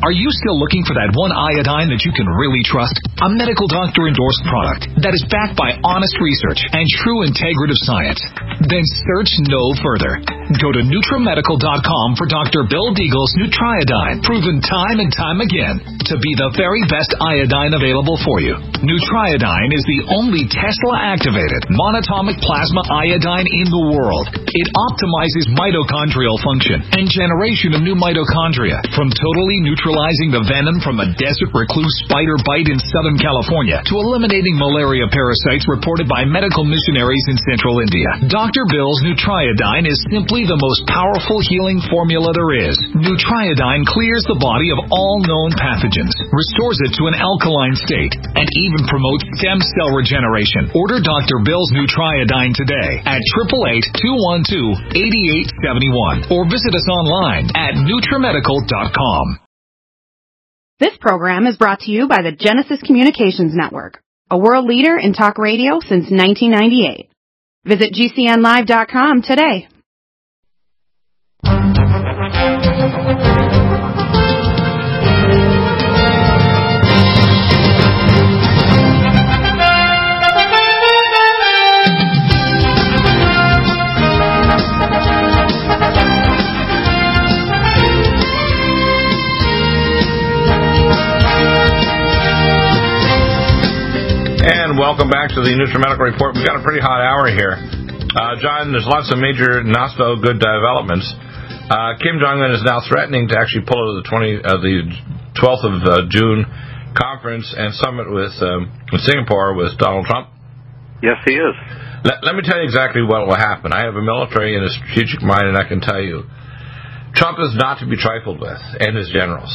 Are you still looking for that one iodine that you can really trust? A medical doctor-endorsed product that is backed by honest research and true integrative science? Then search no further. Go to NutriMedical.com for Dr. Bill Deagle's Nutriodine, proven time and time again to be the very best iodine available for you. Nutriodine is the only Tesla-activated monatomic plasma iodine in the world. It optimizes mitochondrial function and generation of new mitochondria, from totally neutralizing the venom from a desert recluse spider bite in Southern California to eliminating malaria parasites reported by medical missionaries in Central India. Dr. Bill's Nutriodine is simply the most powerful healing formula there is. Nutriodine clears the body of all known pathogens, restores it to an alkaline state, and even promotes stem cell regeneration. Order Dr. Bill's Nutriodine today at 888-212-8871 or visit us online at NutriMedical.com. This program is brought to you by the Genesis Communications Network, a world leader in talk radio since 1998. Visit GCNlive.com today. And welcome back to the NutriMedical Report. We've got a pretty hot hour here. John, there's lots of major not-so-good developments. Kim Jong-un is now threatening to actually pull out of the 12th of June conference and summit with Singapore with Donald Trump. Yes, he is. Let me tell you exactly what will happen. I have a military and a strategic mind, and I can tell you, Trump is not to be trifled with, and his generals.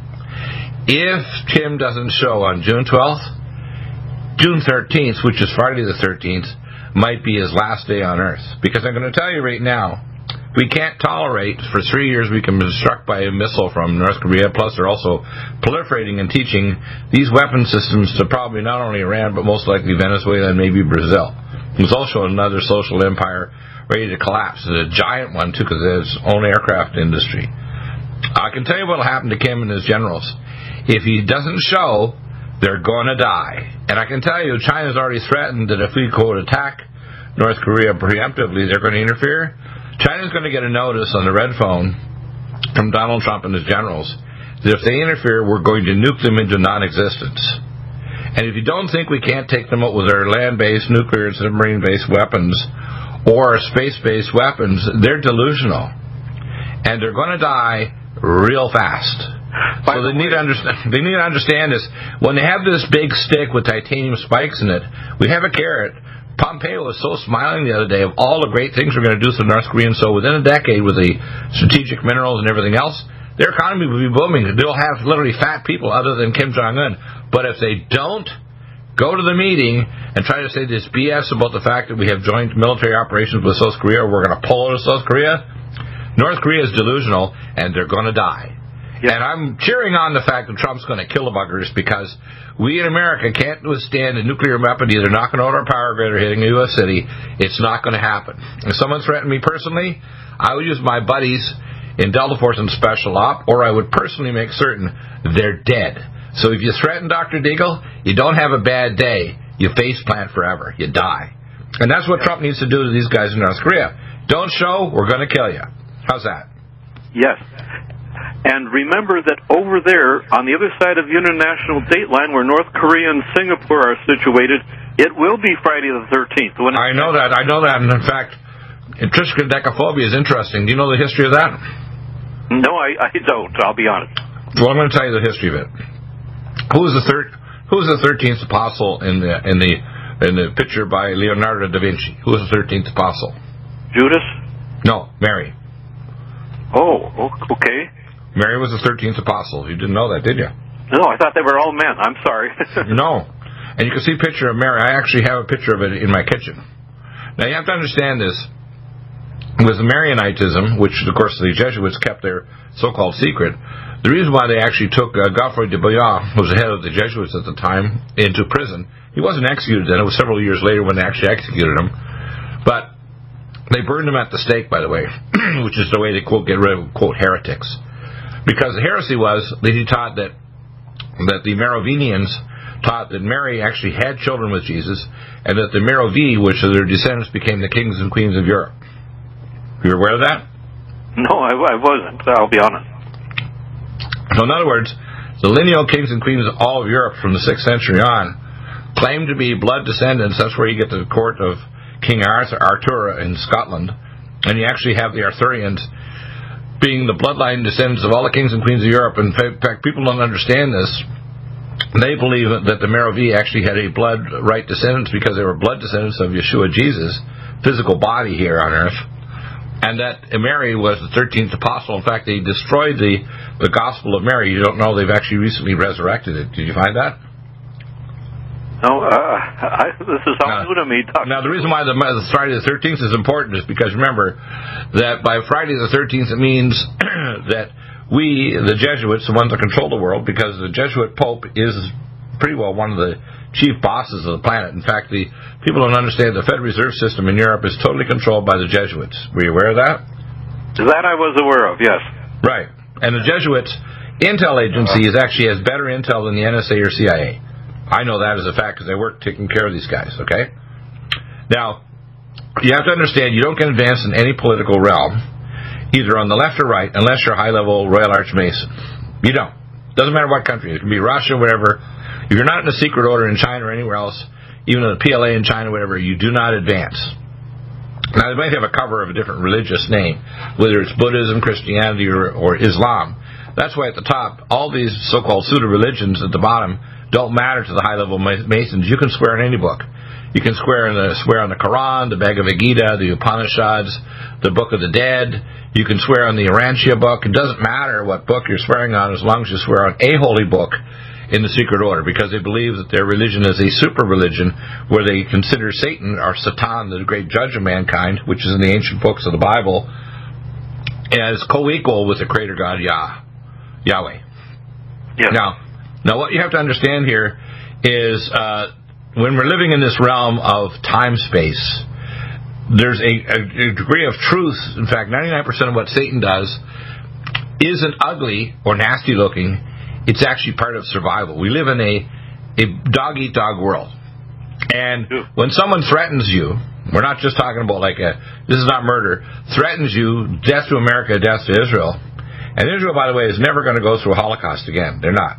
If Kim doesn't show on June 12th, June 13th, which is Friday the 13th, might be his last day on Earth. Because I'm going to tell you right now, we can't tolerate for 3 years we can be struck by a missile from North Korea, plus they're also proliferating and teaching these weapon systems to probably not only Iran, but most likely Venezuela and maybe Brazil. There's also another social empire ready to collapse. It's a giant one, too, because it has its own aircraft industry. I can tell you what will happen to Kim and his generals. If he doesn't show, they're going to die. And I can tell you, China's already threatened that if we go to attack North Korea preemptively, they're going to interfere. China's going to get a notice on the red phone from Donald Trump and his generals that if they interfere, we're going to nuke them into non-existence. And if you don't think we can't take them out with our land-based, nuclear, and submarine-based weapons or space-based weapons, they're delusional. And they're going to die real fast. So they need to understand this. When they have this big stick with titanium spikes in it, we have a carrot. Pompeo was so smiling the other day of all the great things we're going to do to the North Koreans. So within a decade, with the strategic minerals and everything else, their economy will be booming. They'll have literally fat people other than Kim Jong-un. But if they don't go to the meeting and try to say this BS about the fact that we have joint military operations with South Korea, or we're going to pull out of South Korea, North Korea is delusional, and they're going to die. Yeah. And I'm cheering on the fact that Trump's going to kill the buggers, because we in America can't withstand a nuclear weapon either knocking out our power grid or hitting a U.S. city. It's not going to happen. If someone threatened me personally, I would use my buddies in Delta Force and Special Op, or I would personally make certain they're dead. So if you threaten Dr. Deagle, you don't have a bad day. You face plant forever. You die. And that's what Trump needs to do to these guys in North Korea. Don't show, we're going to kill you. How's that? Yes. And remember that over there, on the other side of the international date line, where North Korea and Singapore are situated, it will be Friday the 13th. I know that. And in fact, triskaidekaphobia is interesting. Do you know the history of that? No, I don't. I'll be honest. Well, I'm going to tell you the history of it. Who's the 13th apostle in the picture by Leonardo da Vinci? Who was the 13th apostle? Judas? No, Mary. Oh, okay. Mary was the 13th apostle. You didn't know that, did you? No, I thought they were all men. I'm sorry. No. And you can see a picture of Mary. I actually have a picture of it in my kitchen. Now, you have to understand this. With the Marianitism, which, of course, the Jesuits kept their so-called secret, the reason why they actually took Godfrey de Bouillon, who was the head of the Jesuits at the time, into prison, he wasn't executed then. It was several years later when they actually executed him. But they burned him at the stake, by the way, which is the way they, quote, get rid of, quote, heretics. Because the heresy was that he taught that the Merovingians taught that Mary actually had children with Jesus, and that the Merovi, which are their descendants, became the kings and queens of Europe. You're aware of that? No, I wasn't. I'll be honest. So in other words, the lineal kings and queens of all of Europe from the 6th century on claim to be blood descendants. That's where you get the court of King Arthur in Scotland. And you actually have the Arthurians being the bloodline descendants of all the kings and queens of Europe. In fact, people don't understand this. They believe that the Merovi actually had a blood right descendants because they were blood descendants of Yeshua Jesus, physical body here on earth. And that Mary was the 13th apostle. In fact, they destroyed the Gospel of Mary. You don't know they've actually recently resurrected it. Did you find that? No, this is all new to me. Now, the reason why the Friday the 13th is important is because, remember, that by Friday the 13th it means that we, the Jesuits, the ones that control the world, because the Jesuit Pope is pretty well one of the chief bosses of the planet. In fact, the people don't understand the Federal Reserve System in Europe is totally controlled by the Jesuits. Were you aware of that? That I was aware of, yes. Right. And the Jesuits' intel agency actually has better intel than the NSA or CIA. I know that as a fact because I work taking care of these guys, okay? Now, you have to understand you don't get advanced in any political realm, either on the left or right, unless you're a high-level Royal Archmason. You don't. Doesn't matter what country. It can be Russia, whatever. If you're not in a secret order in China or anywhere else, even in the PLA in China, whatever, you do not advance. Now, they might have a cover of a different religious name, whether it's Buddhism, Christianity, or Islam. That's why at the top, all these so-called pseudo-religions at the bottom don't matter to the high-level Masons. You can swear in any book. You can swear on the Quran, the Bhagavad Gita, the Upanishads, the Book of the Dead. You can swear on the Urantia book. It doesn't matter what book you're swearing on as long as you swear on a holy book in the secret order, because they believe that their religion is a super religion where they consider Satan, or Satan, the great judge of mankind, which is in the ancient books of the Bible, as co-equal with the creator God Yahweh. Yes. Now, what you have to understand here is when we're living in this realm of time-space, there's a degree of truth. In fact, 99% of what Satan does isn't ugly or nasty-looking. It's actually part of survival. We live in a dog-eat-dog world. And when someone threatens you, we're not just talking about this is not murder, threatens you, death to America, death to Israel. And Israel, by the way, is never going to go through a Holocaust again. They're not.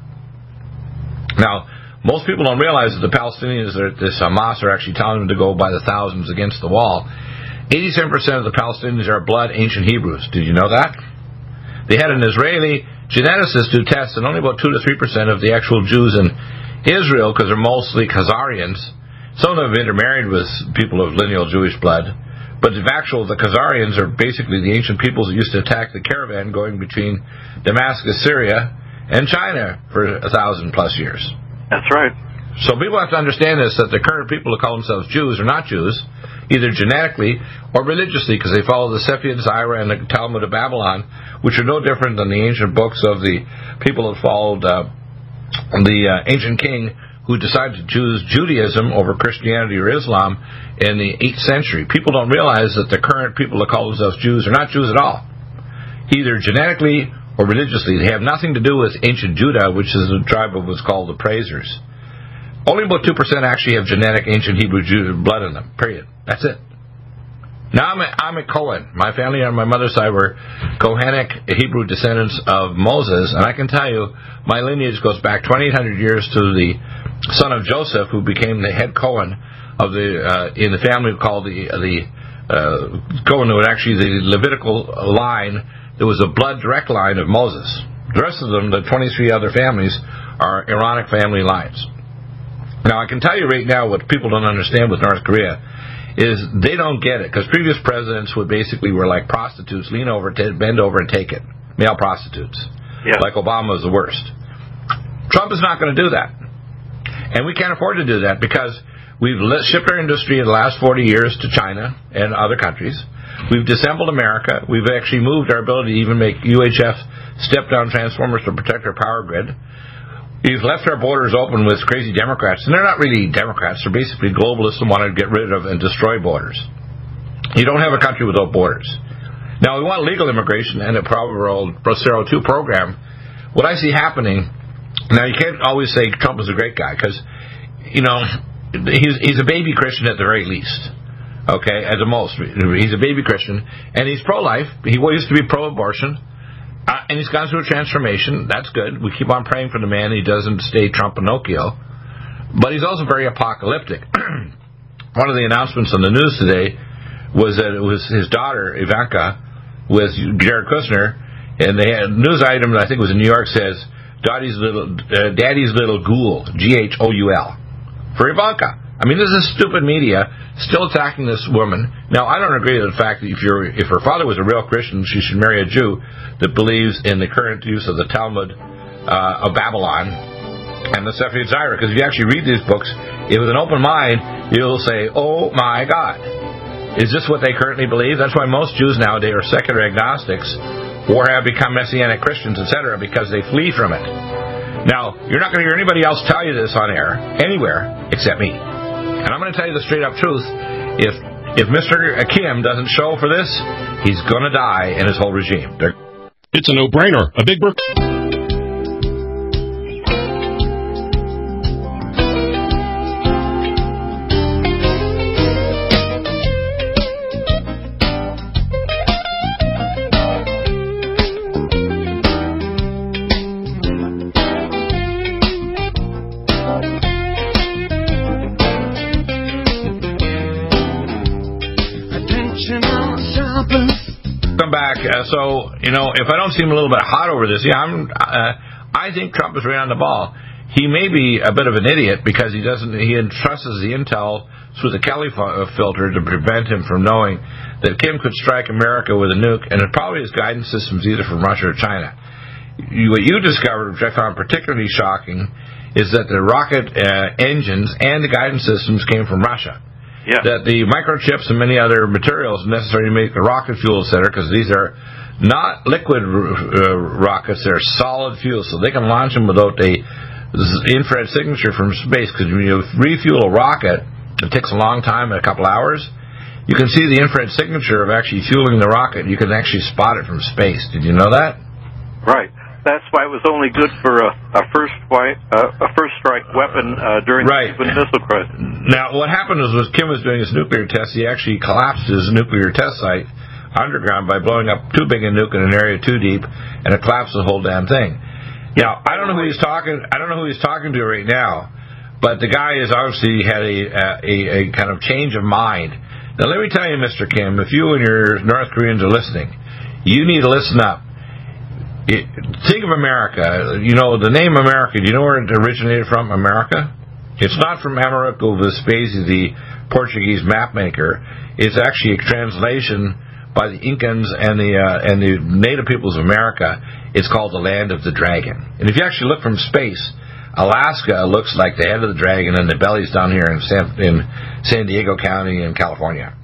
Now, most people don't realize that the Palestinians, this Hamas, are actually telling them to go by the thousands against the wall. 87% of the Palestinians are blood ancient Hebrews. Did you know that? They had an Israeli geneticist do tests, and only about 2 to 3% of the actual Jews in Israel, because they're mostly Khazarians. Some of them have intermarried with people of lineal Jewish blood. But the Khazarians are basically the ancient peoples that used to attack the caravan going between Damascus, Syria, and China for 1,000+ years. That's right. So people have to understand this, that the current people who call themselves Jews are not Jews, either genetically or religiously, because they follow the Sephiad, Zyrah, and the Talmud of Babylon, which are no different than the ancient books of the people that followed the ancient king who decided to choose Judaism over Christianity or Islam in the 8th century. People don't realize that the current people that call themselves Jews are not Jews at all, either genetically or religiously. They have nothing to do with ancient Judah, which is a tribe of what's called the Praisers. Only about 2% actually have genetic ancient Hebrew Jew blood in them, period. That's it. Now, I'm a Cohen. My family on my mother's side were Kohanic Hebrew descendants of Moses, and I can tell you my lineage goes back 2,800 years to the son of Joseph, who became the head Cohen of in the family called the Cohen, who was actually the Levitical line. There was a blood direct line of Moses. The rest of them, the 23 other families, are Aaronic family lines. Now, I can tell you right now what people don't understand with North Korea is they don't get it, because previous presidents were like prostitutes, bend over and take it. Male prostitutes. Yeah. Like Obama was the worst. Trump is not going to do that. And we can't afford to do that because we've shipped our industry in the last 40 years to China and other countries. We've disassembled America. We've actually moved our ability to even make UHF step-down transformers to protect our power grid. We've left our borders open with crazy Democrats. And they're not really Democrats. They're basically globalists who want to get rid of and destroy borders. You don't have a country without borders. Now, we want legal immigration and a Bracero 2 program. What I see happening, now you can't always say Trump is a great guy, because, he's a baby Christian at the very least. Okay, at the most. He's a baby Christian, and he's pro-life. He used to be pro-abortion, and he's gone through a transformation. That's good. We keep on praying for the man. He doesn't stay Trump Pinocchio. But he's also very apocalyptic. One of the announcements on the news today was that it was his daughter, Ivanka, with Jared Kushner, and they had a news item that I think was in New York says, Daddy's little ghoul, Ghoul, for Ivanka. I mean, this is stupid media still attacking this woman. Now, I don't agree with the fact that if her father was a real Christian, she should marry a Jew that believes in the current use of the Talmud of Babylon and the Sefer Yetzirah. Because if you actually read these books, with an open mind, you'll say, oh my God, is this what they currently believe? That's why most Jews nowadays are secular agnostics or have become Messianic Christians, etc., because they flee from it. Now, you're not going to hear anybody else tell you this on air, anywhere, except me. And I'm going to tell you the straight-up truth. If Mr. Kim doesn't show for this, he's going to die in his whole regime. It's a no-brainer. A big work. So, if I don't seem a little bit hot over this, I think Trump is right on the ball. He may be a bit of an idiot because he entrusts the intel through the Kelly filter to prevent him from knowing that Kim could strike America with a nuke, and it probably his guidance systems either from Russia or China. What you discovered, which I found particularly shocking, is that the rocket engines and the guidance systems came from Russia. Yeah. That the microchips and many other materials necessary to make the rocket fuel, etc., because these are not liquid rockets, they're solid fuel, so they can launch them without a infrared signature from space, because when you refuel a rocket, it takes a long time, a couple hours, you can see the infrared signature of actually fueling the rocket. You can actually spot it from space. Did you know that? Right. That's why it was only good for a first strike weapon during the Cuban Missile Crisis. Now, what happened was Kim was doing his nuclear test. He actually collapsed his nuclear test site underground by blowing up too big a nuke in an area too deep, and it collapsed the whole damn thing. Now, I don't know who he's talking. I don't know who he's talking to right now, but the guy has obviously had a kind of change of mind. Now, let me tell you, Mr. Kim, if you and your North Koreans are listening, you need to listen up. Think of America. The name America, do you know where it originated from, America? It's not from Amerigo Vespucci, the Portuguese map maker. It's actually a translation by the Incans and the native peoples of America. It's called the Land of the Dragon. And if you actually look from space, Alaska looks like the head of the dragon, and the belly's down here in San Diego County in California.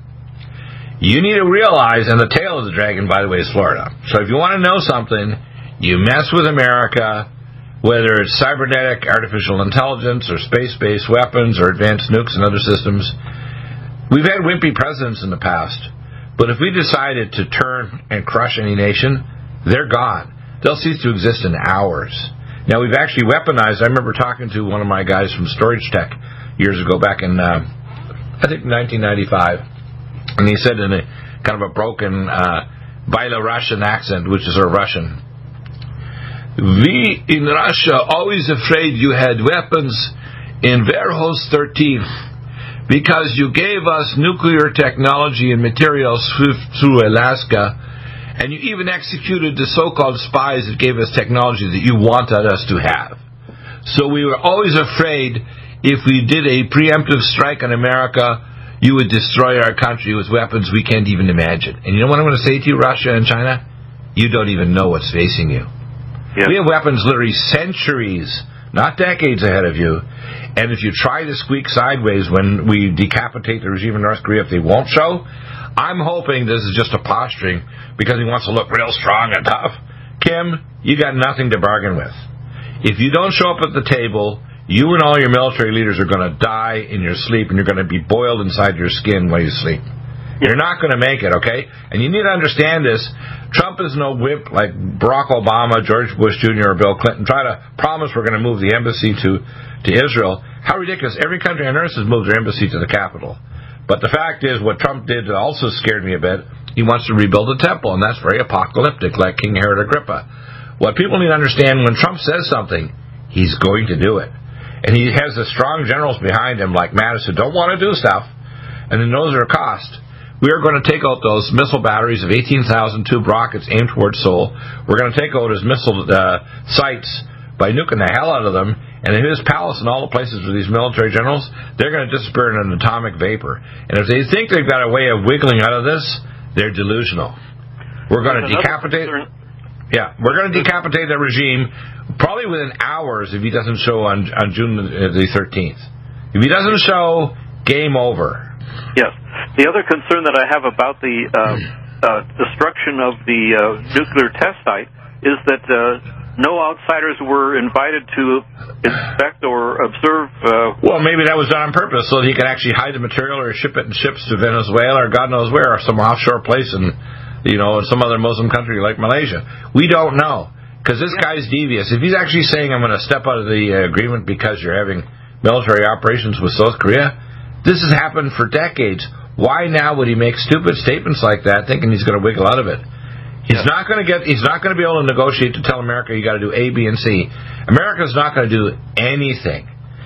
You need to realize, and the tail of the dragon, by the way, is Florida. So if you want to know something, you mess with America, whether it's cybernetic, artificial intelligence, or space-based weapons, or advanced nukes and other systems. We've had wimpy presidents in the past, but if we decided to turn and crush any nation, they're gone. They'll cease to exist in hours. Now, we've actually weaponized. I remember talking to one of my guys from Storage Tech years ago, back in, I think, 1995, and he said in a kind of a broken Belarusian accent, which is sort of Russian, "We in Russia always afraid you had weapons in Warehouse 13 because you gave us nuclear technology and materials through Alaska, and you even executed the so-called spies that gave us technology that you wanted us to have. So we were always afraid if we did a preemptive strike on America, you would destroy our country with weapons we can't even imagine." And you know what I'm going to say to you, Russia and China? You don't even know what's facing you. Yeah. We have weapons literally centuries, not decades ahead of you. And if you try to squeak sideways when we decapitate the regime in North Korea, if they won't show, I'm hoping this is just a posturing because he wants to look real strong and tough. Kim, you got nothing to bargain with. If you don't show up at the table, you and all your military leaders are going to die in your sleep, and you're going to be boiled inside your skin while you sleep. You're not going to make it, okay? And you need to understand this. Trump is no whip like Barack Obama, George Bush Jr., or Bill Clinton. Try to promise we're going to move the embassy to Israel. How ridiculous. Every country on earth has moved their embassy to the capital. But the fact is, what Trump did also scared me a bit. He wants to rebuild the temple, and that's very apocalyptic, like King Herod Agrippa. What people need to understand, when Trump says something, he's going to do it. And he has the strong generals behind him, like Mattis, who don't want to do stuff, and he knows their cost. We are going to take out those missile batteries of 18,000 tube rockets aimed towards Seoul. We're going to take out his missile sites by nuking the hell out of them. And in his palace and all the places with these military generals, they're going to disappear in an atomic vapor. And if they think they've got a way of wiggling out of this, they're delusional. We're going to decapitate. Yeah, we're going to decapitate the regime probably within hours if he doesn't show on June the 13th. If he doesn't show, game over. Yes. The other concern that I have about the destruction of the nuclear test site is that no outsiders were invited to inspect or observe. Well, maybe that was done on purpose so that he could actually hide the material or ship it in ships to Venezuela or God knows where, or some offshore place in some other Muslim country like Malaysia. We don't know, because this guy's devious. If he's actually saying, I'm going to step out of the agreement because you're having military operations with South Korea, this has happened for decades. Why now would he make stupid statements like that, thinking he's going to wiggle out of it? He's not going to be able to negotiate to tell America you got to do A, B, and C. America's not going to do anything.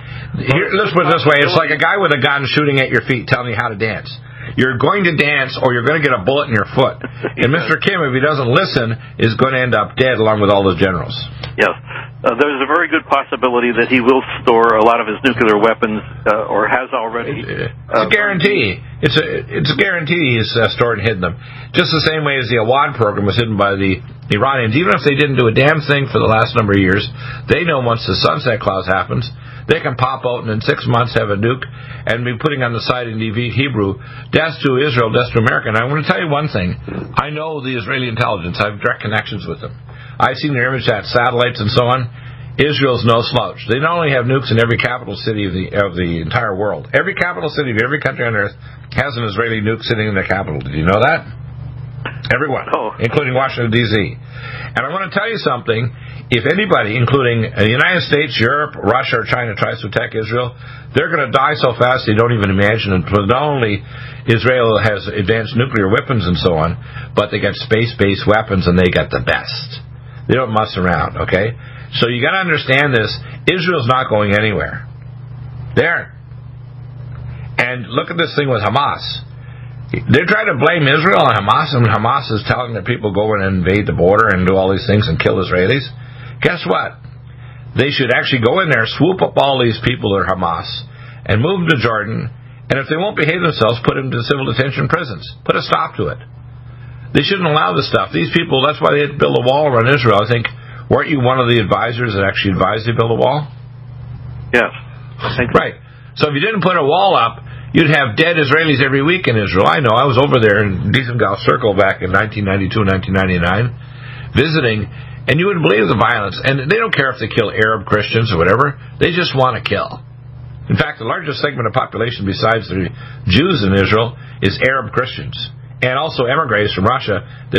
Let's put it this way: it's like a guy with a gun shooting at your feet, telling you how to dance. You're going to dance, or you're going to get a bullet in your foot. And Mr. Kim, if he doesn't listen, is going to end up dead along with all those generals. Yes. There's a very good possibility that he will store a lot of his nuclear weapons, or has already. It's a guarantee. It's a guarantee he's stored and hidden them. Just the same way as the Awad program was hidden by the Iranians. Even if they didn't do a damn thing for the last number of years, they know once the sunset clause happens, they can pop out and in 6 months have a nuke and be putting on the side in the Hebrew, death to Israel, death to America. And I want to tell you one thing. I know the Israeli intelligence. I have direct connections with them. I've seen their image satellites and so on. Israel's no slouch. They not only have nukes in every capital city of the entire world. Every capital city of every country on earth has an Israeli nuke sitting in their capital. Did you know that? Everyone, including Washington, D.C. And I want to tell you something. If anybody, including the United States, Europe, Russia, or China, tries to attack Israel, they're going to die so fast they don't even imagine it. But not only Israel has advanced nuclear weapons and so on, but they got space-based weapons, and they got the best. They don't muss around, okay? So you got to understand this. Israel's not going anywhere. There. And look at this thing with Hamas. They're trying to blame Israel on Hamas, and Hamas is telling their people go in and invade the border and do all these things and kill Israelis. Guess what? They should actually go in there, swoop up all these people that are Hamas, and move them to Jordan, and if they won't behave themselves, put them to civil detention prisons. Put a stop to it. They shouldn't allow this stuff. These people, that's why they had to build a wall around Israel. I think, weren't you one of the advisors that actually advised they build a wall? Yes. Right. So if you didn't put a wall up, you'd have dead Israelis every week in Israel. I know. I was over there in Dizengoff Circle back in 1992, 1999, visiting, and you wouldn't believe the violence. And they don't care if they kill Arab Christians or whatever. They just want to kill. In fact, the largest segment of population besides the Jews in Israel is Arab Christians. And also emigres from Russia that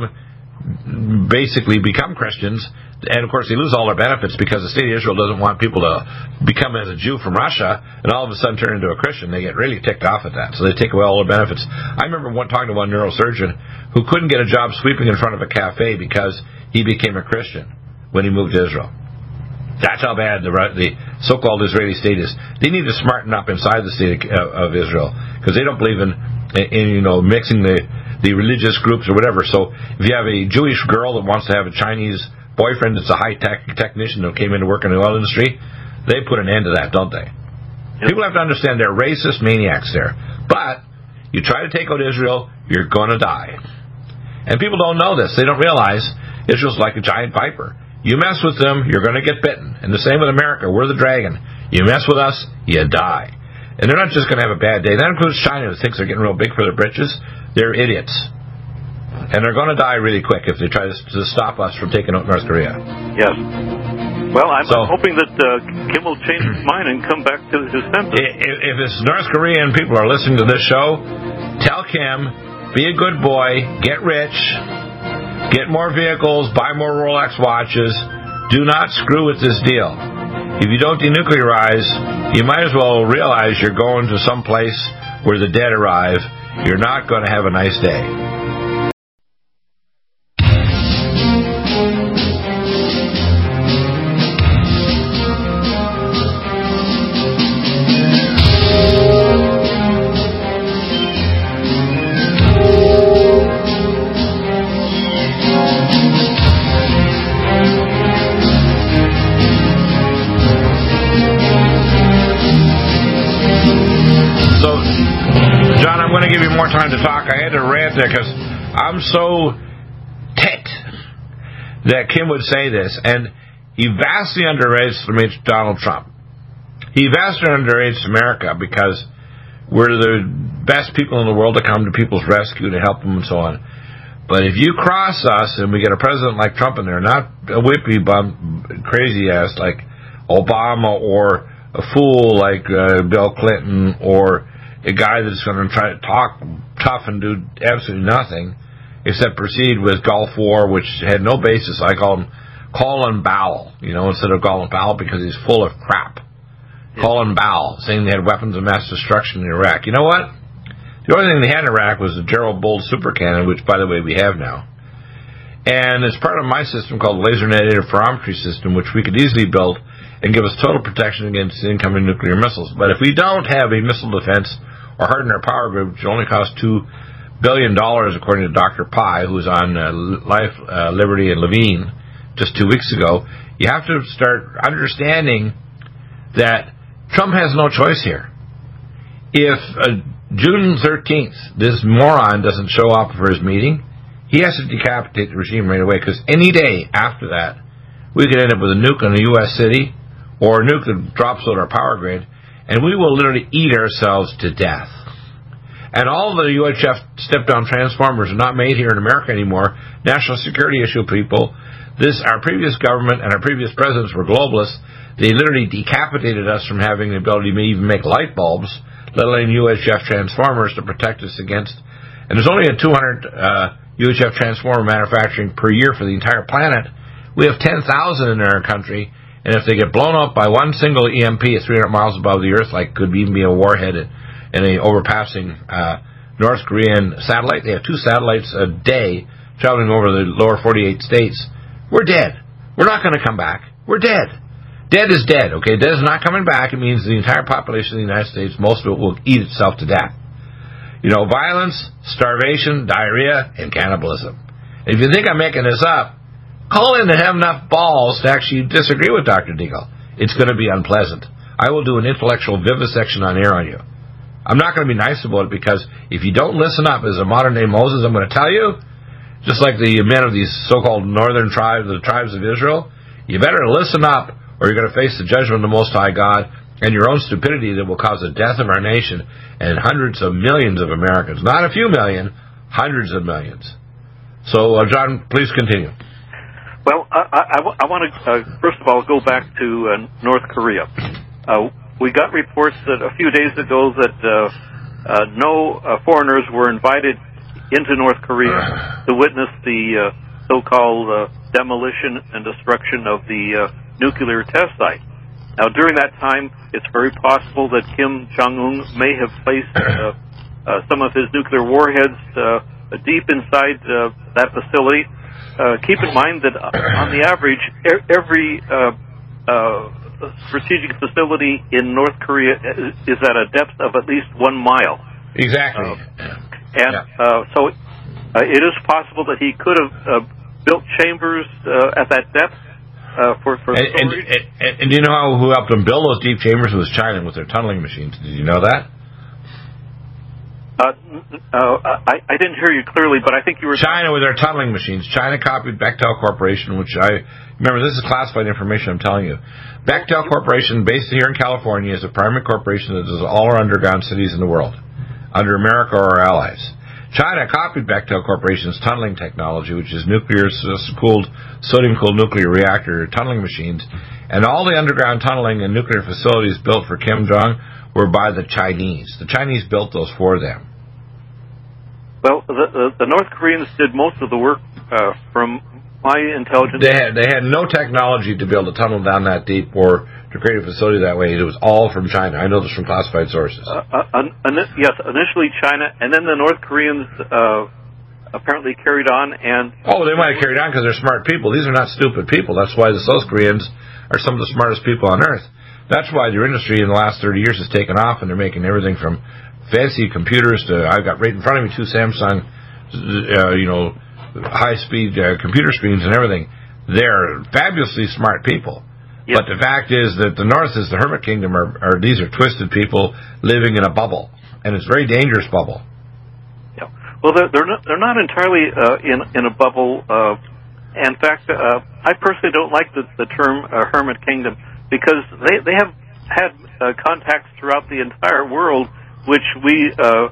basically become Christians. And, of course, they lose all their benefits because the state of Israel doesn't want people to become as a Jew from Russia and all of a sudden turn into a Christian. They get really ticked off at that. So they take away all their benefits. I remember talking to one neurosurgeon who couldn't get a job sweeping in front of a cafe because he became a Christian when he moved to Israel. That's how bad the so-called Israeli state is. They need to smarten up inside the state of Israel because they don't believe in mixing the religious groups or whatever. So if you have a Jewish girl that wants to have a Chinese boyfriend that's a high-tech technician that came in to work in the oil industry, they put an end to that, don't they? Yep. People have to understand they're racist maniacs there. But you try to take out Israel, you're going to die. And people don't know this. They don't realize Israel's like a giant viper. You mess with them, you're going to get bitten. And the same with America. We're the dragon. You mess with us, you die. And they're not just going to have a bad day. That includes China, who thinks they're getting real big for their britches. They're idiots. And they're going to die really quick if they try to stop us from taking out North Korea. Yes. Well, I'm hoping that Kim will change his mind and come back to his senses. If it's North Korean people are listening to this show, tell Kim, be a good boy, get rich, get more vehicles, buy more Rolex watches. Do not screw with this deal. If you don't denuclearize, you might as well realize you're going to some place where the dead arrive. You're not going to have a nice day. More time to talk. I had to rant there because I'm so ticked that Kim would say this, and he vastly underestimates Donald Trump. He vastly underestimates America because we're the best people in the world to come to people's rescue to help them and so on. But if you cross us and we get a president like Trump in there, not a whippy bum crazy ass like Obama or a fool like Bill Clinton or a guy that's going to try to talk tough and do absolutely nothing except proceed with Gulf War, which had no basis. I call him Colin Powell, instead of Colin Powell because he's full of crap. Yeah. Colin Powell, saying they had weapons of mass destruction in Iraq. You know what? The only thing they had in Iraq was the Gerald Bold super cannon, which, by the way, we have now. And it's part of my system called the Laser Net Interferometry System, which we could easily build and give us total protection against incoming nuclear missiles. But if we don't have a missile defense or harden our power grid, which only costs $2 billion, according to Dr. Pai, who was on Life, Liberty, and Levine just 2 weeks ago, you have to start understanding that Trump has no choice here. If June 13th, this moron doesn't show up for his meeting, he has to decapitate the regime right away, because any day after that, we could end up with a nuke in a U.S. city or a nuke that drops out our power grid, and we will literally eat ourselves to death. And all the UHF step-down transformers are not made here in America anymore. National security issue people. Our previous government and our previous presidents were globalists. They literally decapitated us from having the ability to even make light bulbs, let alone UHF transformers to protect us against. And there's only a 200 UHF transformer manufacturing per year for the entire planet. We have 10,000 in our country. And if they get blown up by one single EMP at 300 miles above the Earth, like could even be a warhead in a overpassing North Korean satellite, they have 2 satellites a day traveling over the lower 48 states, we're dead. We're not going to come back. We're dead. Dead is dead, okay? Dead is not coming back. It means the entire population of the United States, most of it will eat itself to death. Violence, starvation, diarrhea, and cannibalism. And if you think I'm making this up, call in and have enough balls to actually disagree with Dr. Deagle. It's going to be unpleasant. I will do an intellectual vivisection on air on you. I'm not going to be nice about it because if you don't listen up as a modern-day Moses, I'm going to tell you, just like the men of these so-called northern tribes, the tribes of Israel, you better listen up or you're going to face the judgment of the Most High God and your own stupidity that will cause the death of our nation and hundreds of millions of Americans. Not a few million, hundreds of millions. So, John, please continue. Well, I want to, first of all, go back to North Korea. We got reports that a few days ago that no foreigners were invited into North Korea to witness the so-called demolition and destruction of the nuclear test site. Now, during that time, it's very possible that Kim Jong-un may have placed some of his nuclear warheads deep inside that facility. Keep in mind that on the average, every strategic facility in North Korea is at a depth of at least 1 mile. Exactly. So it is possible that he could have built chambers at that depth for storage. And do you know who helped him build those deep chambers? It was China with their tunneling machines. Did you know that? I didn't hear you clearly, but I think you were... China with their tunneling machines. China copied Bechtel Corporation, which remember, this is classified information I'm telling you. Bechtel Corporation, based here in California, is a primary corporation that does all our underground cities in the world, under America or our allies. China copied Bechtel Corporation's tunneling technology, which is sodium-cooled nuclear reactor tunneling machines, and all the underground tunneling and nuclear facilities built for Kim Jong were by the Chinese. The Chinese built those for them. Well, the North Koreans did most of the work from my intelligence. They had no technology to be able to tunnel down that deep or to create a facility that way. It was all from China. I know this from classified sources. Yes, initially China, and then the North Koreans apparently carried on. And they might have carried on because they're smart people. These are not stupid people. That's why the South Koreans are some of the smartest people on earth. That's why their industry in the last 30 years has taken off, and they're making everything from fancy computers to, I've got right in front of me 2 Samsung, high-speed computer screens and everything. They're fabulously smart people. Yep. But the fact is that the North is the Hermit Kingdom, these are twisted people living in a bubble, and it's a very dangerous bubble. Yeah. Well, they're not entirely in a bubble. In fact, I personally don't like the term Hermit Kingdom, because they have had contacts throughout the entire world, which we,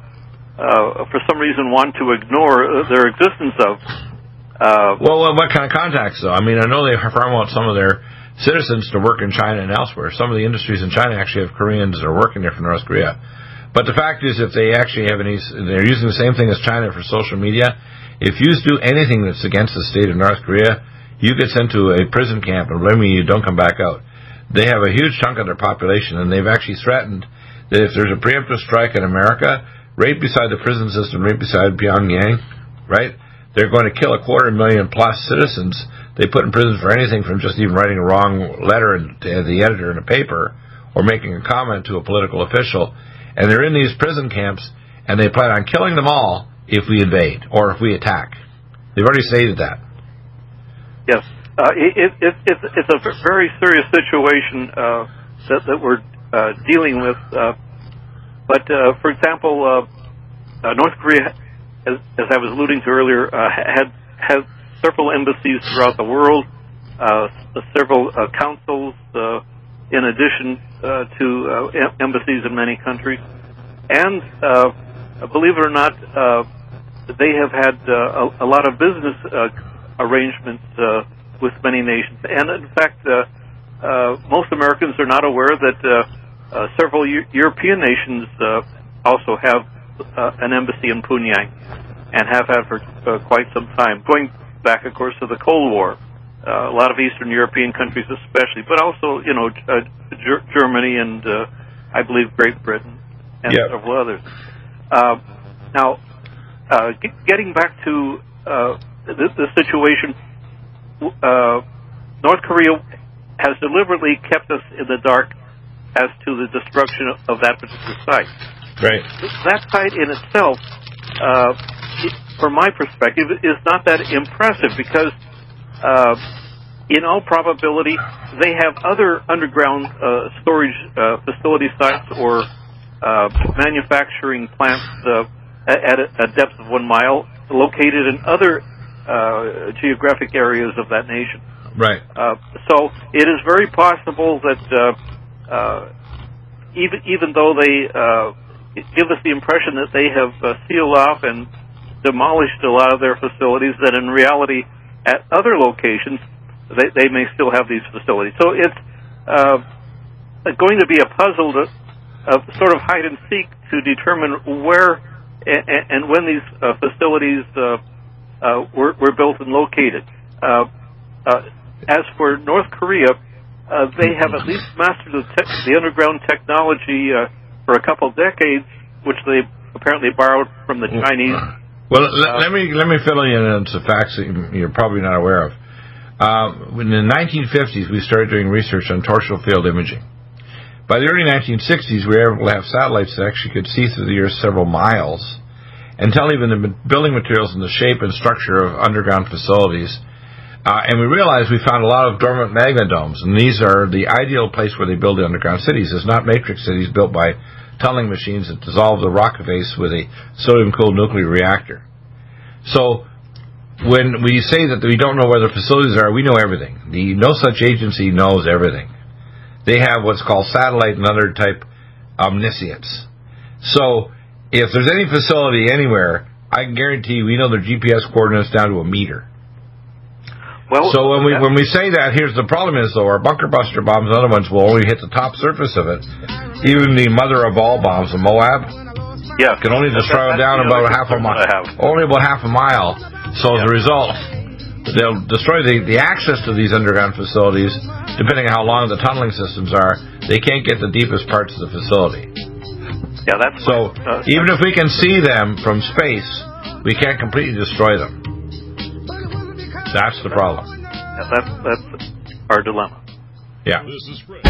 for some reason, want to ignore their existence of. Well, what kind of contacts, though? I mean, I know they farm out some of their citizens to work in China and elsewhere. Some of the industries in China actually have Koreans that are working there from North Korea. But the fact is, if they actually have they're using the same thing as China for social media. If you do anything that's against the state of North Korea, you get sent to a prison camp, and believe me, you don't come back out. They have a huge chunk of their population, and they've actually threatened that if there's a preemptive strike in America, right beside the prison system, right beside Pyongyang, right, they're going to kill 250,000 plus citizens they put in prison for anything from just even writing a wrong letter to the editor in a paper or making a comment to a political official. And they're in these prison camps, and they plan on killing them all if we invade or if we attack. They've already stated that. Yes. It's a very serious situation that we're dealing with. But for example, North Korea, as I was alluding to earlier, had several embassies throughout the world, several councils, in addition to embassies in many countries. And believe it or not, they have had a lot of business arrangements with many nations. And in fact, most Americans are not aware that several European nations also have an embassy in Pyongyang and have had for quite some time, going back, of course, to the Cold War. A lot of Eastern European countries especially, but also, Germany and I believe Great Britain and several others. Now, getting back to the situation, North Korea has deliberately kept us in the dark as to the destruction of that particular site. Right. That site in itself, from my perspective, is not that impressive because, in all probability, they have other underground storage facility sites or manufacturing plants at a depth of 1 mile located in other geographic areas of that nation. Right. So it is very possible that even though they give us the impression that they have sealed off and demolished a lot of their facilities, that in reality at other locations they may still have these facilities. So it's going to be a puzzle to sort of hide and seek to determine where and when these facilities were built and located. As for North Korea, they have at least mastered the underground technology for a couple decades, which they apparently borrowed from the Chinese. Well, let me fill you in on some facts that you're probably not aware of. In the 1950s, we started doing research on torsional field imaging. By the early 1960s, we were able to have satellites that actually could see through the Earth several miles and tell even the building materials and the shape and structure of underground facilities. And we realized we found a lot of dormant magnedomes, and these are the ideal place where they build the underground cities. It's not matrix cities built by tunneling machines that dissolve the rock face with a sodium-cooled nuclear reactor. So when we say that we don't know where the facilities are, we know everything. No such agency knows everything. They have what's called satellite and other type omniscience. So if there's any facility anywhere, I can guarantee you, we know their GPS coordinates down to a meter. Well, so when we say that, here's the problem is, though, our bunker buster bombs and other ones will only hit the top surface of it. Even the mother of all bombs, the Moab, can only destroy it down about half a mile. Only about half a mile. So as a result, they'll destroy the access to these underground facilities, depending on how long the tunneling systems are. They can't get the deepest parts of the facility. Yeah, that's so. Even if we can see them from space, we can't completely destroy them. That's the problem. That's our dilemma. Yeah. This is Fred.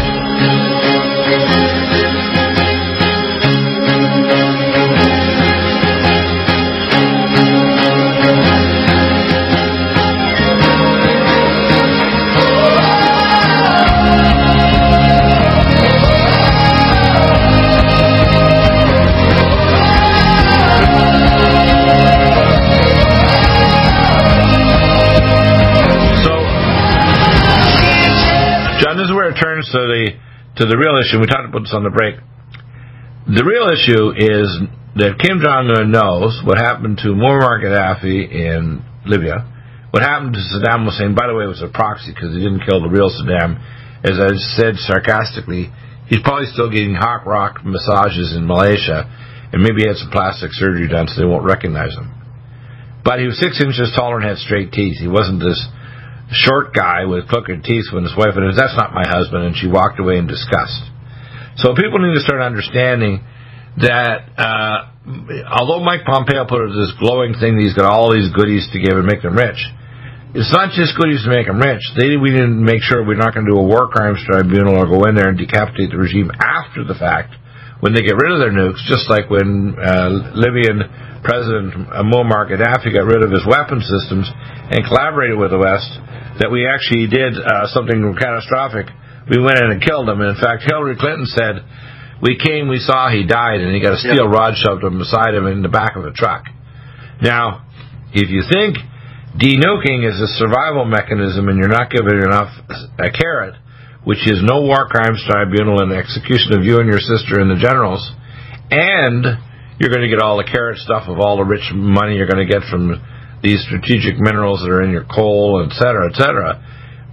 Turns to the real issue. We talked about this on the break. The real issue is that Kim Jong-un knows what happened to Muammar Gaddafi in Libya, what happened to Saddam Hussein. By the way, it was a proxy because he didn't kill the real Saddam. As I said sarcastically, he's probably still getting hot rock massages in Malaysia, and maybe he had some plastic surgery done so they won't recognize him. But he was 6 inches taller and had straight teeth. He wasn't this short guy with crooked teeth when his wife said, "That's not my husband," and she walked away in disgust. So people need to start understanding that although Mike Pompeo put this glowing thing, he's got all these goodies to give and make them rich, it's not just goodies to make them rich. We didn't make sure we're not going to do a war crimes tribunal or go in there and decapitate the regime after the fact when they get rid of their nukes, just like when Libyan President Muammar Gaddafi got rid of his weapon systems and collaborated with the West, that we actually did something catastrophic. We went in and killed him. And in fact, Hillary Clinton said, "We came, we saw, he died, and he got a steel rod shoved beside him in the back of a truck." Now, if you think denuking is a survival mechanism and you're not giving enough a carrot, which is no war crimes tribunal and the execution of you and your sister and the generals, and you're going to get all the carrot stuff of all the rich money you're going to get from these strategic minerals that are in your coal, et cetera, et cetera.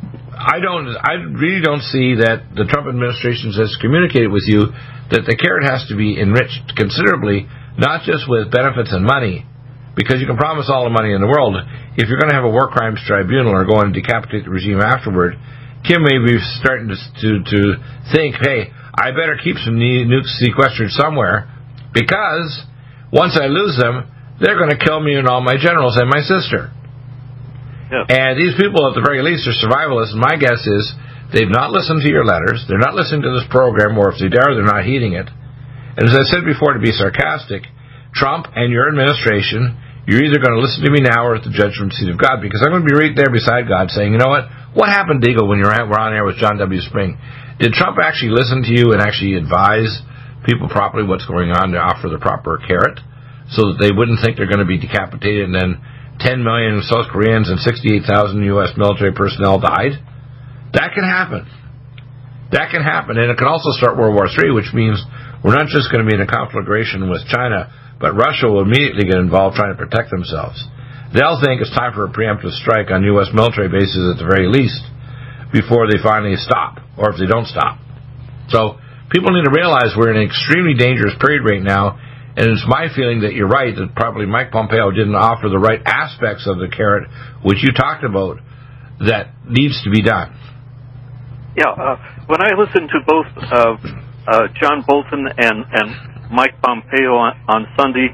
I really don't see that the Trump administration has communicated with you that the carrot has to be enriched considerably, not just with benefits and money, because you can promise all the money in the world. If you're going to have a war crimes tribunal or go and decapitate the regime afterward, Kim may be starting to think, hey, I better keep some nukes sequestered somewhere, because once I lose them, they're going to kill me and all my generals and my sister. Yeah. And these people, at the very least, are survivalists. And my guess is they've not listened to your letters. They're not listening to this program, or if they are, they're not heeding it. And as I said before, to be sarcastic, Trump and your administration, you're either going to listen to me now or at the judgment seat of God, because I'm going to be right there beside God saying, you know what happened, Deagle, when we're on air with John W. Spring? Did Trump actually listen to you and actually advise people properly what's going on to offer the proper carrot, so that they wouldn't think they're going to be decapitated and then 10 million South Koreans and 68,000 U.S. military personnel died? That can happen. That can happen. And it can also start World War III, which means we're not just going to be in a conflagration with China, but Russia will immediately get involved trying to protect themselves. They'll think it's time for a preemptive strike on U.S. military bases at the very least before they finally stop, or if they don't stop. So people need to realize we're in an extremely dangerous period right now. And it's my feeling that you're right, that probably Mike Pompeo didn't offer the right aspects of the carrot, which you talked about, that needs to be done. Yeah, when I listened to both John Bolton and Mike Pompeo on Sunday,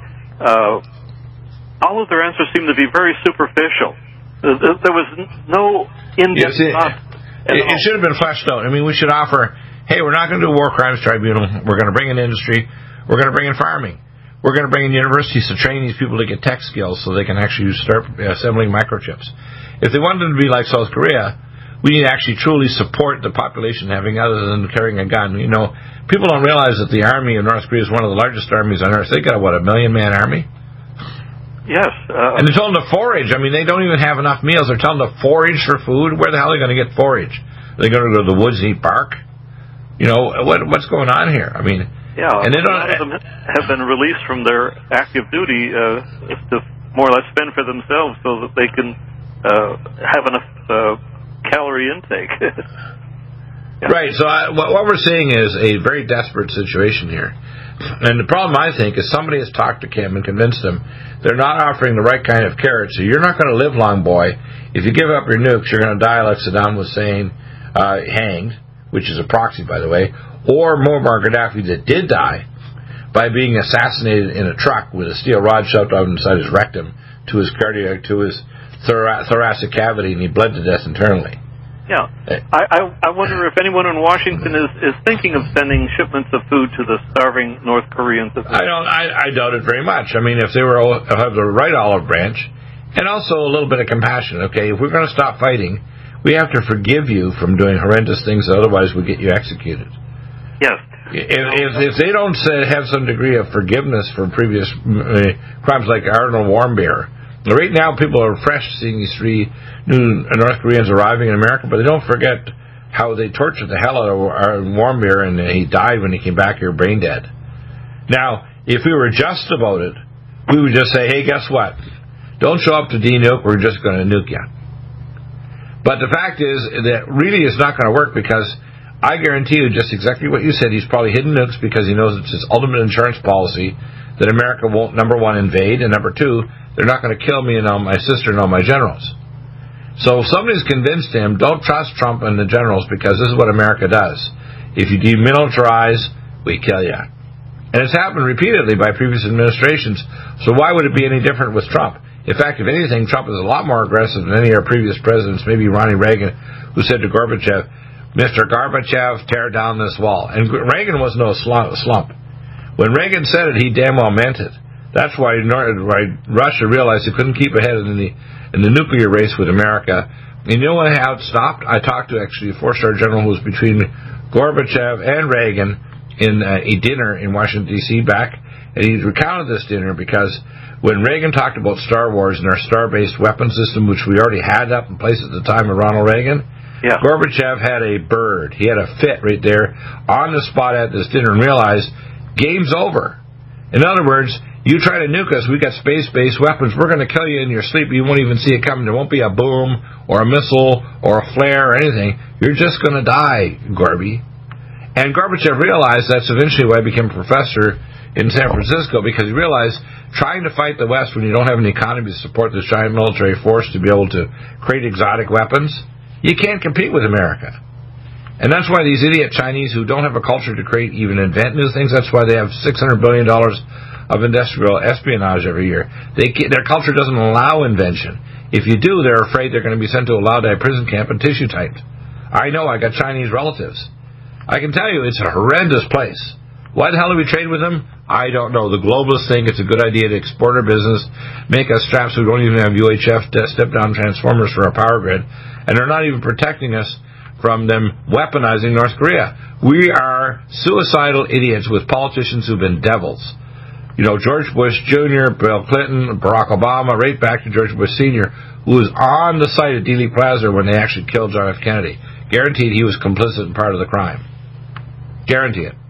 all of their answers seemed to be very superficial. There was no in-depth thought. It should have been fleshed out. I mean, we should offer, hey, we're not going to do a war crimes tribunal. We're going to bring in industry. We're going to bring in farming. We're going to bring in universities to train these people to get tech skills so they can actually start assembling microchips. If they wanted to be like South Korea, we need to actually truly support the population having other than carrying a gun. You know, people don't realize that the army of North Korea is one of the largest armies on earth. They got, 1 million-man army? Yes. And they're told them to forage. I mean, they don't even have enough meals. They're telling them to forage for food. Where the hell are they going to get forage? Are they going to go to the woods and eat bark? You know, what's going on here? I mean, Yeah, and a lot of them have been released from their active duty to more or less fend for themselves so that they can have enough calorie intake. Yeah. Right, so what we're seeing is a very desperate situation here. And the problem, I think, is somebody has talked to Kim and convinced him they're not offering the right kind of carrot, so you're not going to live long, boy. If you give up your nukes, you're going to die like Saddam Hussein, hanged, which is a proxy, by the way, or Muammar Gaddafi that did die by being assassinated in a truck with a steel rod shoved out inside his rectum to his cardiac, to his thoracic cavity, and he bled to death internally. Yeah, I wonder if anyone in Washington is thinking of sending shipments of food to the starving North Koreans. I doubt it very much. I mean, if they have the right olive branch, and also a little bit of compassion. Okay, if we're going to stop fighting, we have to forgive you from doing horrendous things that otherwise would get you executed. Yes. If they don't have some degree of forgiveness for previous crimes like Arnold Warmbier. Right now, people are fresh seeing these 3 new North Koreans arriving in America, but they don't forget how they tortured the hell out of Warmbier, and he died when he came back here brain dead. Now, if we were just about it, we would just say, hey, guess what? Don't show up to denuke, we're just going to nuke you. But the fact is that really it's not going to work, because I guarantee you just exactly what you said. He's probably hidden nukes because he knows it's his ultimate insurance policy that America won't, number one, invade, and number two, they're not going to kill me and my sister and all my generals. So if somebody's convinced him, don't trust Trump and the generals, because this is what America does. If you demilitarize, we kill you. And it's happened repeatedly by previous administrations, so why would it be any different with Trump? In fact, if anything, Trump is a lot more aggressive than any of our previous presidents, maybe Ronnie Reagan, who said to Gorbachev, Mr. Gorbachev, tear down this wall. And Reagan was no slump. When Reagan said it, he damn well meant it. That's why Russia realized it couldn't keep ahead in the nuclear race with America. And you know how it stopped? I talked to actually a 4-star general who was between Gorbachev and Reagan in a dinner in Washington, D.C. back, and he recounted this dinner because when Reagan talked about Star Wars and our star-based weapon system, which we already had up in place at the time of Ronald Reagan, yeah. Gorbachev had a bird. He had a fit right there on the spot at this dinner and realized, game's over. In other words, you try to nuke us, we got space-based weapons, we're going to kill you in your sleep, you won't even see it coming. There won't be a boom or a missile or a flare or anything. You're just going to die, Gorby. And Gorbachev realized that's eventually why he became a professor in San Francisco, because he realized trying to fight the West when you don't have an economy to support this giant military force to be able to create exotic weapons, you can't compete with America. And that's why these idiot Chinese who don't have a culture to create, even invent new things, that's why they have $600 billion of industrial espionage every year. Their culture doesn't allow invention. If you do, they're afraid they're going to be sent to a Laodai prison camp and tissue typed. I know, I got Chinese relatives. I can tell you, it's a horrendous place. Why the hell do we trade with them? I don't know. The globalists think it's a good idea to export our business, make us straps who don't even have UHF step-down transformers for our power grid, and they're not even protecting us from them weaponizing North Korea. We are suicidal idiots with politicians who've been devils. You know, George Bush Jr., Bill Clinton, Barack Obama, right back to George Bush Sr., who was on the site of Dealey Plaza when they actually killed John F. Kennedy. Guaranteed he was complicit in part of the crime. Guarantee it.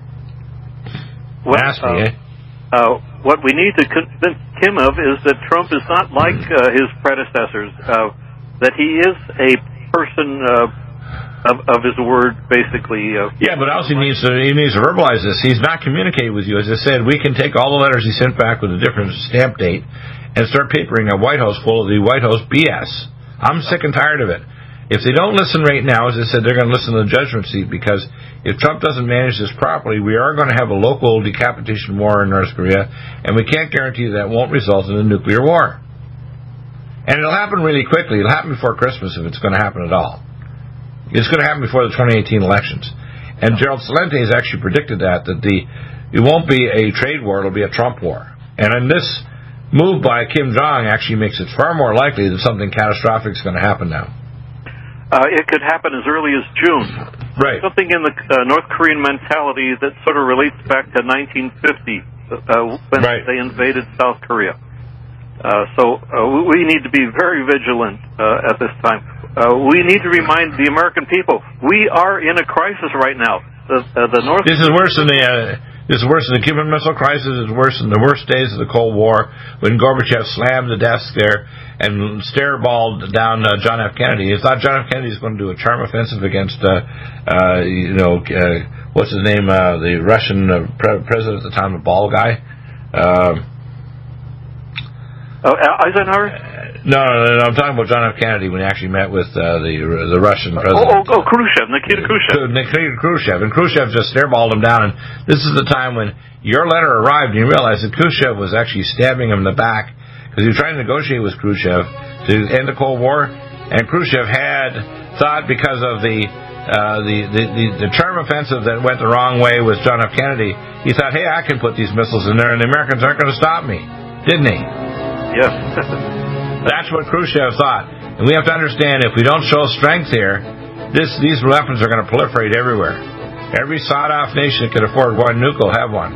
Well, ask me, what we need to convince Kim of is that Trump is not like his predecessors, that he is a person of his word, basically. Yeah, but also he needs to verbalize this. He's not communicating with you. As I said, we can take all the letters he sent back with a different stamp date and start papering a White House full of the White House BS. I'm sick and tired of it. If they don't listen right now, as I said, they're going to listen to the judgment seat, because if Trump doesn't manage this properly, we are going to have a local decapitation war in North Korea, and we can't guarantee that won't result in a nuclear war. And it'll happen really quickly. It'll happen before Christmas if it's going to happen at all. It's going to happen before the 2018 elections. And Gerald Celente has actually predicted that it won't be a trade war, it'll be a Trump war. And in this move by Kim Jong actually makes it far more likely that something catastrophic is going to happen now. It could happen as early as June. Right. Something in the North Korean mentality that sort of relates back to 1950 when they invaded South Korea. So we need to be very vigilant at this time. We need to remind the American people we are in a crisis right now. The North. This is worse than the This is worse than the Cuban Missile Crisis. It's worse than the worst days of the Cold War when Gorbachev slammed the desk there and stare-balled down John F. Kennedy. He thought John F. Kennedy was going to do a charm offensive against, what's his name, the Russian president at the time, the bald guy. Eisenhower? No, I'm talking about John F. Kennedy when he actually met with the Russian president. Khrushchev, Nikita Khrushchev. Nikita Khrushchev. And Khrushchev just stare-balled him down. And this is the time when your letter arrived and you realized that Khrushchev was actually stabbing him in the back because he was trying to negotiate with Khrushchev to end the Cold War. And Khrushchev had thought because of the term offensive that went the wrong way with John F. Kennedy, he thought, hey, I can put these missiles in there and the Americans aren't going to stop me. Didn't he? Yes. That's what Khrushchev thought. And we have to understand, if we don't show strength here, these weapons are going to proliferate everywhere. Every sawed-off nation that can afford one nuke will have one.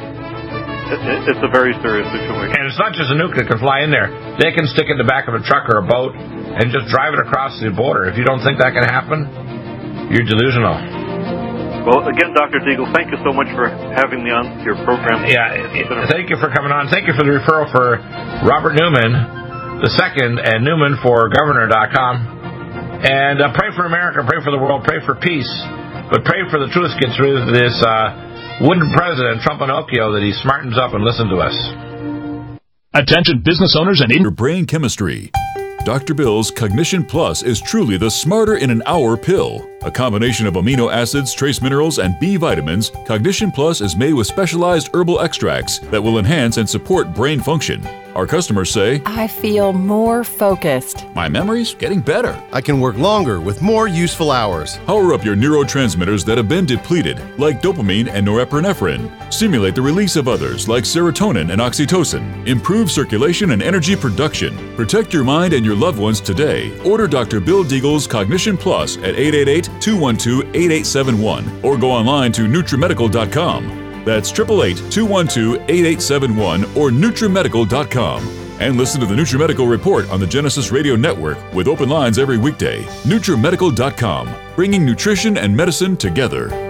It's a very serious situation. And it's not just a nuke that can fly in there. They can stick it in the back of a truck or a boat and just drive it across the border. If you don't think that can happen, you're delusional. Well, again, Dr. Deagle, thank you so much for having me on your program. Yeah, thank you for coming on. Thank you for the referral for Robert Newman II and Newman for Governor.com. And pray for America, pray for the world, pray for peace. But pray for the truth gets rid of this wooden president, Trump Pinocchio, that he smartens up and listens to us. Attention business owners and your brain chemistry. Dr. Bill's Cognition Plus is truly the smarter in an hour pill. A combination of amino acids, trace minerals, and B vitamins, Cognition Plus is made with specialized herbal extracts that will enhance and support brain function. Our customers say, I feel more focused. My memory's getting better. I can work longer with more useful hours. Power up your neurotransmitters that have been depleted, like dopamine and norepinephrine. Stimulate the release of others, like serotonin and oxytocin. Improve circulation and energy production. Protect your mind and your loved ones today. Order Dr. Bill Deagle's Cognition Plus at 888-212-8871 or go online to NutriMedical.com. That's 888-212-8871 or NutriMedical.com. And listen to the NutriMedical Report on the Genesis Radio Network with open lines every weekday. NutriMedical.com, bringing nutrition and medicine together.